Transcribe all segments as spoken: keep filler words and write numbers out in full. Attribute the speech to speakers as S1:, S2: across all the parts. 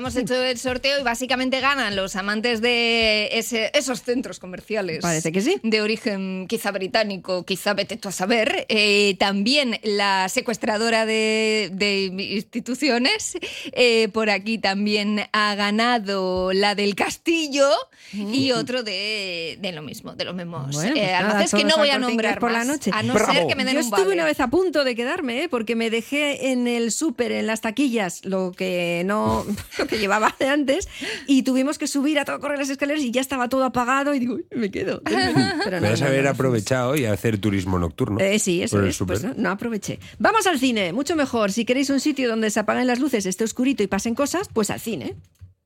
S1: hemos hecho el sorteo y básicamente ganan los amantes de ese, esos centros comerciales.
S2: Parece que sí.
S1: De origen quizá británico, quizá vete tú a saber. Eh, también la secuestradora de, de instituciones. Eh, por aquí también ha ganado la del castillo mm. y otro de, de lo mismo, de los mismos
S2: bueno, pues
S1: eh,
S2: nada,
S1: almacenes que no voy a nombrar
S2: por
S1: más,
S2: la noche.
S1: a no
S3: Bravo.
S1: ser que me den
S2: Yo
S1: un
S2: estuve
S1: vale.
S2: una vez a punto de quedarme, ¿eh? Porque me dejé en el súper, en las taquillas, lo que no lo que llevaba de antes, y tuvimos que subir a todo correr las escaleras y ya estaba todo apagado y digo, uy, me quedo. Pero
S3: Debes
S2: no,
S3: haber
S2: no, no,
S3: aprovechado y hacer turismo nocturno.
S2: Eh, sí, eso
S3: por el
S2: es,
S3: súper.
S2: pues no, no aproveché. Vamos al cine, mucho mejor. Si queréis un sitio donde se apaguen las luces, esté oscurito y pasen cosas, pues al cine.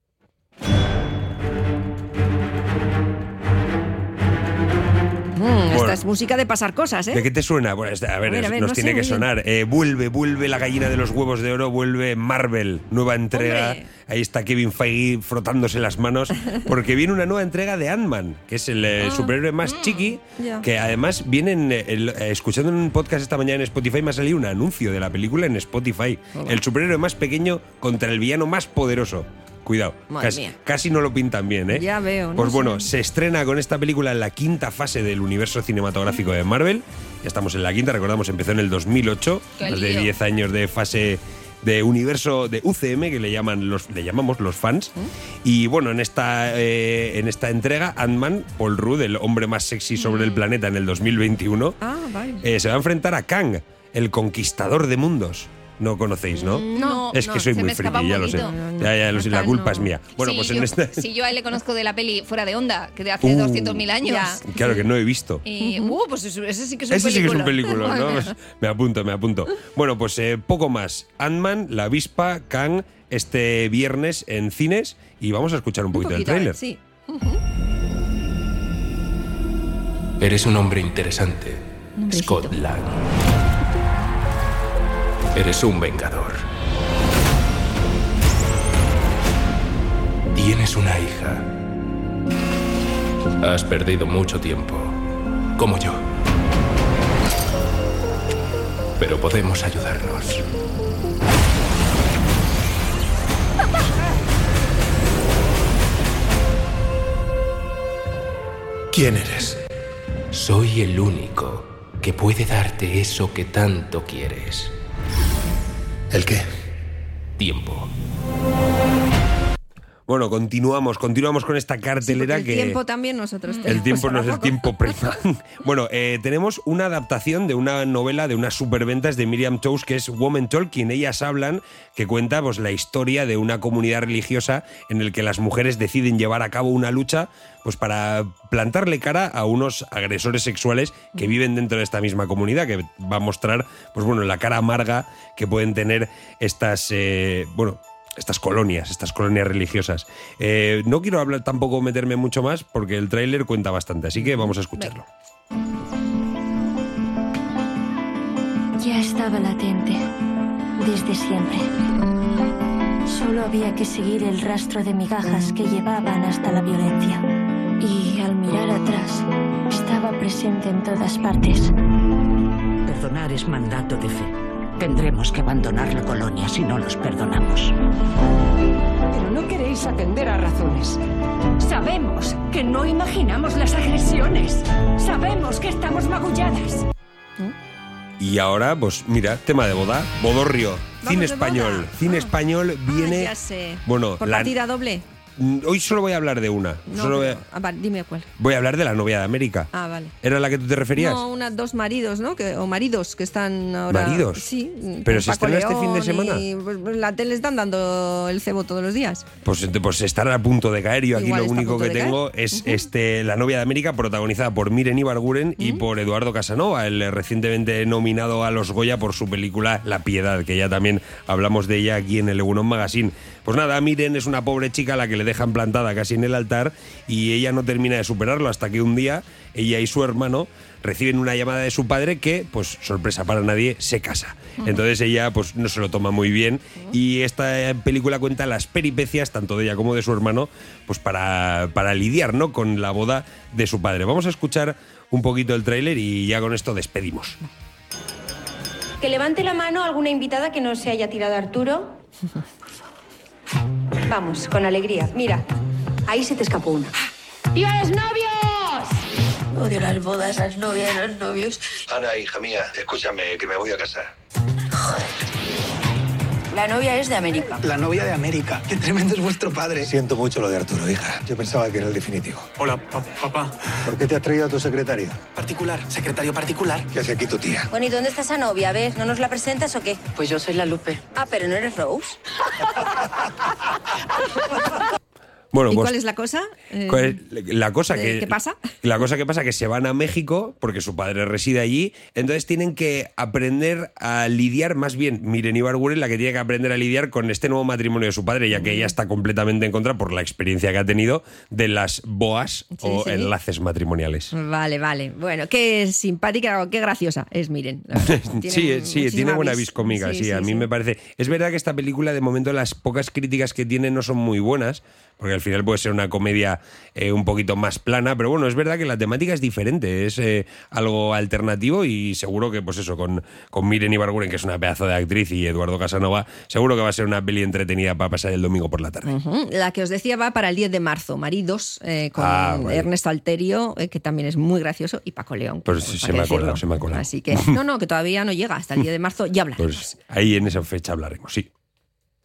S2: Mm,
S3: Bueno.
S2: esta es música de pasar cosas, ¿eh?
S3: ¿De qué te suena? Bueno, esta- a ver,
S2: A ver, a ver,
S3: nos
S2: no sé
S3: tiene que
S2: muy bien.
S3: sonar. Eh, vuelve, vuelve la gallina de los huevos de oro, vuelve Marvel, nueva entrega.
S2: ¡Hombre!
S3: Ahí está Kevin Feige frotándose las manos, porque viene una nueva entrega de Ant-Man, que es el eh,
S2: Ah,
S3: superhéroe más
S2: mm,
S3: chiqui,
S2: ya.
S3: que además vienen, eh, el- eh, escuchando en un podcast esta mañana en Spotify, me ha salido un anuncio de la película en Spotify.
S2: Oh.
S3: El superhéroe más pequeño contra el villano más poderoso. Cuidado,
S2: Madre
S3: casi,
S2: mía.
S3: casi no lo pintan bien, ¿eh?
S2: Ya veo, no
S3: Pues bueno,
S2: sé.
S3: se estrena con esta película en la quinta fase del universo cinematográfico de Marvel. Ya estamos en la quinta, recordamos, empezó en el dos mil ocho,
S1: ¡Qué
S3: más de
S1: lío!
S3: diez años de fase de universo de U C M, que le llaman los le llamamos los fans. Y bueno, en esta eh, en esta entrega, Ant-Man, Paul Rudd, el hombre más sexy sobre el planeta en el dos mil veintiuno,
S2: Ah, vale.
S3: eh, se va a enfrentar a Kang, el conquistador de mundos. No conocéis, ¿no?
S1: No,
S3: Es que
S1: no,
S3: soy
S1: se
S3: muy
S1: me escapa
S3: friki,
S1: un
S3: ya lo sé.
S1: poquito.
S3: Ya, ya lo sé, la
S2: Acá
S3: culpa
S2: no.
S3: es mía. Bueno,
S1: sí,
S3: pues
S1: yo,
S3: en esta...
S1: sí, yo a él le conozco de la peli Fuera de Onda, que de hace
S3: Uh,
S1: doscientos mil años.
S2: ya.
S3: Claro que no he visto.
S1: Y, uh, pues eso, ese sí que es un
S3: Ese sí que es un
S1: peliculón.
S3: película, ¿no?
S1: Madre
S3: Pues
S1: mía.
S3: me apunto, me apunto. Bueno, pues eh, poco más. Ant-Man, La Avispa, Kang, este viernes en cines. Y vamos a escuchar un
S2: Un
S3: poquito,
S2: poquito,
S3: del
S2: a ver,
S3: tráiler.
S2: sí.
S4: Eres un hombre interesante,
S2: Hombrecito.
S4: Scott Lang. Eres un vengador. Tienes una hija. Has perdido mucho tiempo, como yo. Pero podemos ayudarnos.
S5: ¿Quién eres?
S4: Soy el único que puede darte eso que tanto quieres.
S5: ¿El qué?
S4: Tiempo.
S3: Bueno, continuamos, continuamos con esta
S2: Sí,
S3: cartelera
S2: porque el
S3: que...
S2: tiempo también nosotros tenemos.
S3: El tiempo no es
S2: ahora
S3: el
S2: poco.
S3: tiempo prima. Bueno, eh, tenemos una adaptación de una novela de unas superventas de Miriam Toews, que es Woman Talking. Ellas hablan, que cuenta pues, la historia de una comunidad religiosa en la que las mujeres deciden llevar a cabo una lucha pues, para plantarle cara a unos agresores sexuales que viven dentro de esta misma comunidad, que va a mostrar pues, bueno, la cara amarga que pueden tener estas... Eh, bueno, estas colonias, estas colonias religiosas. Eh, no quiero hablar tampoco, meterme mucho más, porque el tráiler cuenta bastante, así que vamos a escucharlo.
S6: Ya estaba latente, desde siempre. Solo había que seguir el rastro de migajas que llevaban hasta la violencia. Y al mirar atrás, estaba presente en todas partes.
S7: Perdonar es mandato de fe. Tendremos que abandonar la colonia si no los perdonamos.
S8: Pero no queréis atender a razones. Sabemos que no imaginamos las agresiones. Sabemos que estamos magulladas.
S3: Y ahora, pues mira, tema de boda, Bodorrio, cine
S2: de
S3: español.
S2: boda.
S3: Cine
S2: Ah.
S3: español viene...
S2: Ah, ya sé.
S3: Bueno,
S2: ¿Por
S3: la-
S2: partida doble?
S3: Hoy solo voy a hablar de una.
S2: No,
S3: Solo voy,
S2: pero-
S3: a,
S2: ah, vale, dime cuál.
S3: voy a hablar de La novia de América.
S2: Ah, vale.
S3: ¿Era la que tú te referías?
S2: No, unas dos maridos, ¿no? Que, o maridos que están ahora...
S3: ¿Maridos?
S2: Sí.
S3: ¿Pero
S2: con
S3: se
S2: Paco
S3: estrena este
S2: León
S3: fin de semana?
S2: y, pues, la tele están dando el cebo todos los días.
S3: Pues, pues estará a punto de caer. Yo aquí
S2: Igual
S3: lo
S2: está a
S3: único
S2: punto
S3: que
S2: de
S3: tengo
S2: caer.
S3: es
S2: Ujú.
S3: este La novia de América, protagonizada por Miren Ibarguren y por Eduardo Casanova, el eh, recientemente nominado a los Goya por su película La Piedad, que ya también hablamos de ella aquí en el Egunon Magazine. Pues nada, Miren es una pobre chica a la que le dejan plantada casi en el altar y ella no termina de superarlo hasta que un día ella y su hermano reciben una llamada de su padre que, pues sorpresa para nadie, se casa. Entonces ella pues no se lo toma muy bien y esta película cuenta las peripecias tanto de ella como de su hermano pues para, para lidiar, ¿no?, con la boda de su padre. Vamos a escuchar un poquito el tráiler y ya con esto despedimos.
S6: Que levante la mano alguna invitada que no se haya tirado a Arturo.
S9: Vamos, con alegría. Mira, ahí se te escapó una.
S8: ¡Viva los novios!
S10: Odio las bodas, las novias, los novios.
S5: Ana, hija mía, escúchame, que me voy a casar.
S10: La novia es de América.
S11: La novia de América. Qué tremendo es vuestro padre.
S5: Siento mucho lo de Arturo, hija. Yo pensaba que era el definitivo.
S11: Hola, pa- papá.
S5: ¿Por qué te has traído a tu secretario?
S11: Particular, secretario particular.
S5: ¿Qué hace aquí tu tía?
S10: Bueno, ¿y dónde está esa novia? A ver, ¿no nos la presentas o qué?
S7: Pues yo soy la Lupe.
S10: Ah, pero no eres Rose.
S3: Bueno,
S2: ¿Y
S3: pues,
S2: cuál es la cosa? Eh,
S3: ¿cuál es la cosa
S2: de-
S3: que
S2: ¿Qué pasa?
S3: La cosa que pasa que se van a México porque su padre reside allí, entonces tienen que aprender a lidiar, más bien Miren Ibarguren la que tiene que aprender a lidiar con este nuevo matrimonio de su padre, ya que ella está completamente en contra por la experiencia que ha tenido de las boas
S2: Sí,
S3: o
S2: sí.
S3: enlaces matrimoniales.
S2: Vale, vale. Bueno, qué simpática, qué graciosa es, Miren. La verdad. Tiene
S3: Sí, sí,
S2: muchísima
S3: tiene buena
S2: vis.
S3: vis cómica, sí,
S2: Sí,
S3: a
S2: sí,
S3: mí
S2: sí.
S3: me parece. Es verdad que esta película, de momento, las pocas críticas que tiene no son muy buenas, porque al final puede ser una comedia eh, un poquito más plana, pero bueno, es verdad que la temática es diferente, es eh, algo alternativo y seguro que, pues eso, con, con Miren Ibarguren, que es una pedazo de actriz, y Eduardo Casanova, seguro que va a ser una peli entretenida para pasar el domingo por la tarde.
S2: Ujú. La que os decía va para el diez de marzo, Maridos, eh, con
S3: Ah, vale.
S2: Ernesto Alterio, eh, que también es muy gracioso, y Paco León.
S3: Pues
S2: ¿para
S3: se
S2: qué
S3: me ha
S2: decirlo?
S3: colado, se me ha colado.
S2: Así que, no, no, que todavía no llega, hasta el diez de marzo ya hablaremos.
S3: Pues ahí en esa fecha hablaremos, sí.